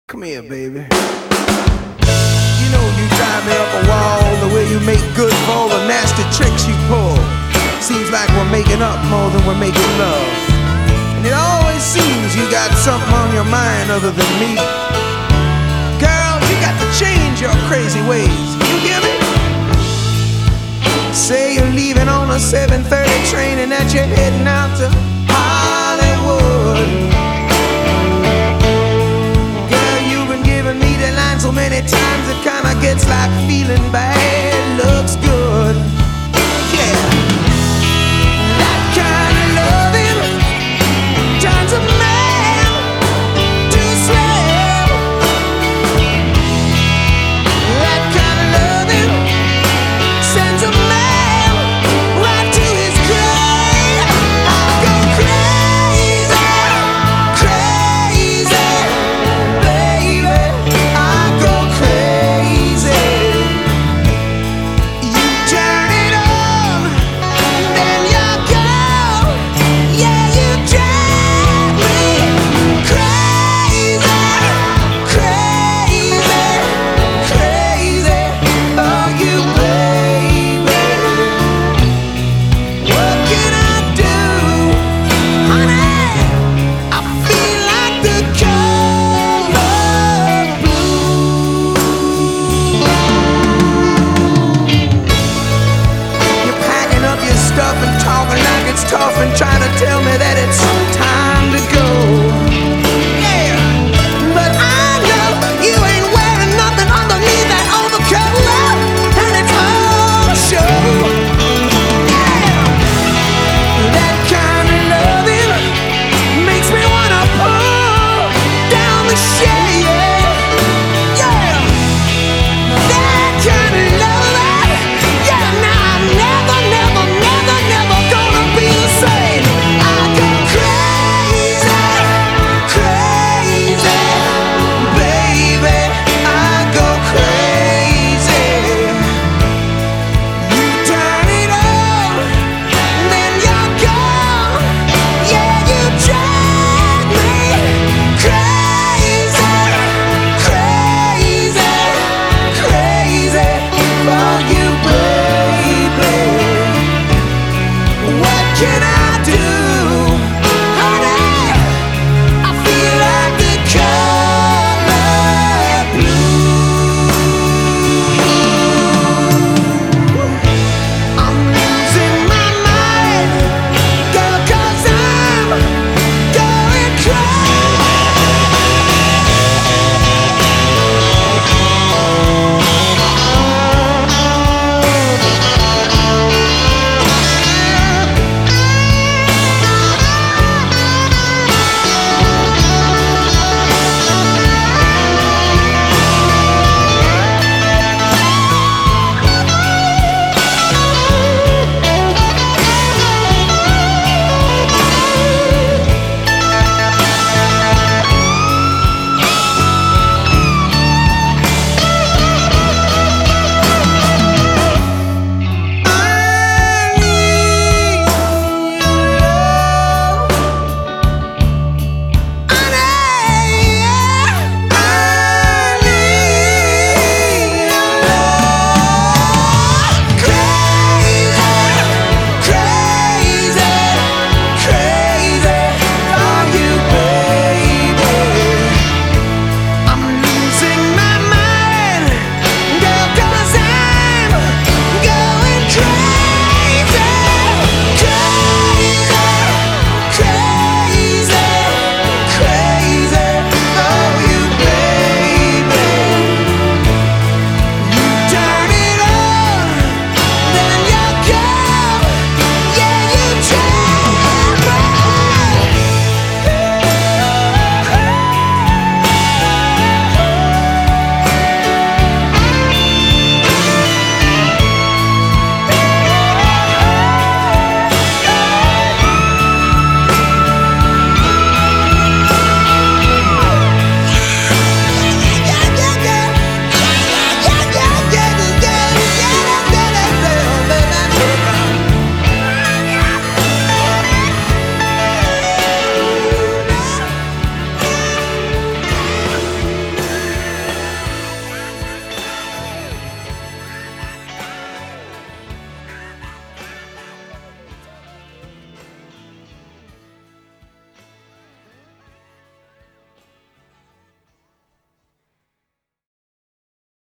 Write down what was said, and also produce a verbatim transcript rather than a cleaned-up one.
Come here, baby. You know you drive me up a wall, the way you make good for all the nasty tricks you pull. Seems like we're making up more than we're making love. And it always seems you got something on your mind other than me. Girl, you got to change your crazy ways. You hear me? Say you're leaving on a seven thirty train and that you're heading out to Hollywood. So many times it kinda gets like feeling bad.